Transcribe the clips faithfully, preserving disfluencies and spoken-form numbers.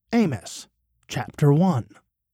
Amos, chapter one.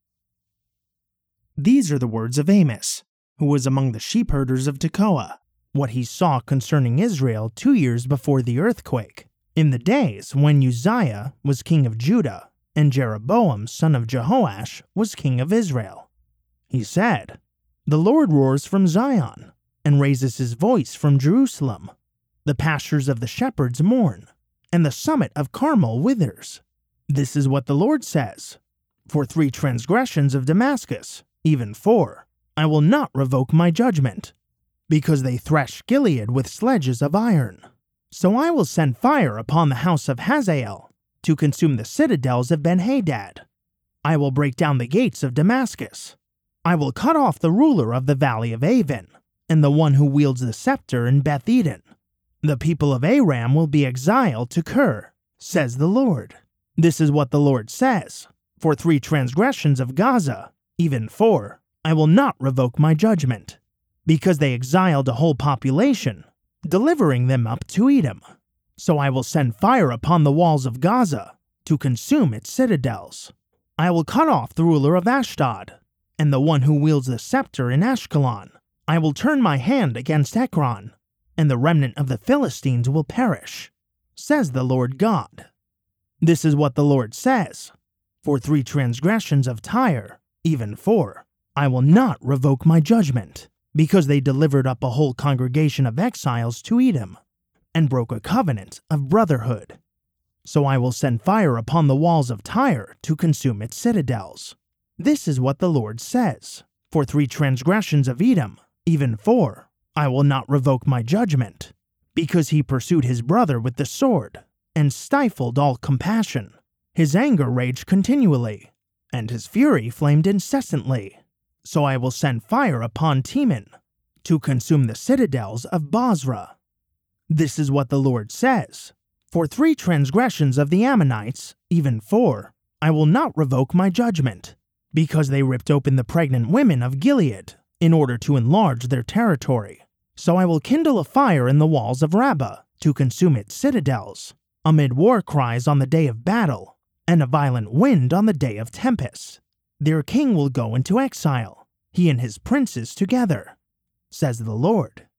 These are the words of Amos, who was among the sheepherders of Tekoa, what he saw concerning Israel two years before the earthquake, in the days when Uzziah was king of Judah, and Jeroboam son of Jehoash was king of Israel. He said, "The Lord roars from Zion, and raises his voice from Jerusalem. The pastures of the shepherds mourn, and the summit of Carmel withers. This is what the Lord says, For three transgressions of Damascus, even four, I will not revoke my judgment, because they threshed Gilead with sledges of iron. So I will send fire upon the house of Hazael, to consume the citadels of Ben-Hadad. I will break down the gates of Damascus. I will cut off the ruler of the valley of Avon, and the one who wields the scepter in Beth-Eden. The people of Aram will be exiled to Kir, says the Lord. This is what the Lord says, For three transgressions of Gaza, even four, I will not revoke my judgment, because they exiled a whole population, delivering them up to Edom. So I will send fire upon the walls of Gaza, to consume its citadels. I will cut off the ruler of Ashdod, and the one who wields the scepter in Ashkelon. I will turn my hand against Ekron, and the remnant of the Philistines will perish, says the Lord God. This is what the Lord says, For three transgressions of Tyre, even four, I will not revoke my judgment, because they delivered up a whole congregation of exiles to Edom, and broke a covenant of brotherhood. So I will send fire upon the walls of Tyre to consume its citadels. This is what the Lord says, For three transgressions of Edom, even four, I will not revoke my judgment, because he pursued his brother with the sword, and stifled all compassion. His anger raged continually, and his fury flamed incessantly. So I will send fire upon Teman, to consume the citadels of Bozrah. This is what the Lord says, For three transgressions of the Ammonites, even four, I will not revoke my judgment, because they ripped open the pregnant women of Gilead, in order to enlarge their territory. So I will kindle a fire in the walls of Rabbah, to consume its citadels, amid war cries on the day of battle, and a violent wind on the day of tempest. Their king will go into exile, he and his princes together, says the Lord.